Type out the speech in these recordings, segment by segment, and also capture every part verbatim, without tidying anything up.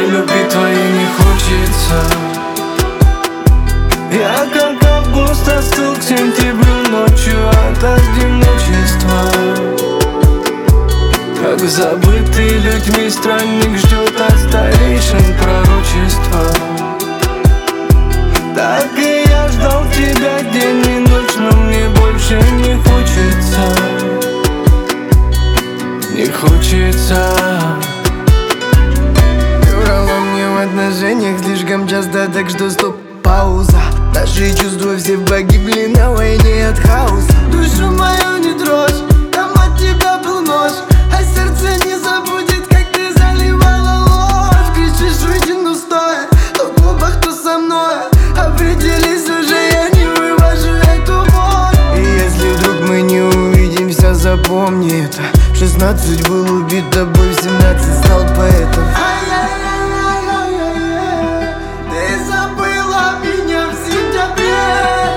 любить твоей не хочется. Я как август остыл к сентябрю ночью от одиночества. Как забытый людьми странник ждет от старейшин пророчества. Так и я ждал тебя день и ночь, но мне больше не хочется. Не хочется. Ты врала мне в отношениях слишком часто, так что стоп, пауза. Наши чувства все погибли на войне от хаоса. Душу мою не трожь, там от тебя был нож, а сердце не забудет, как ты заливала ложь. Кричишь, уйди, ну стой, то в клубах, то со мной. Определись уже, я не вывожу эту боль. И если вдруг мы не увидимся, запомни это. В шестнадцать был убит тобой, в семнадцать стал поэтом. Ты забыла меня в сентябре,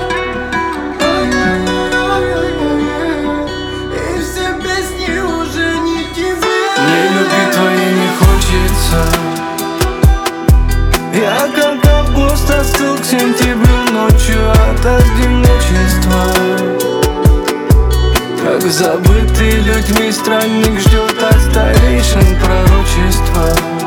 и все песни уже не тебе. Мне любить твоей не хочется. Я как август остыл к сентябрю ночью от одиночества. Как забытый людьми странник ждет от старейшин пророчества.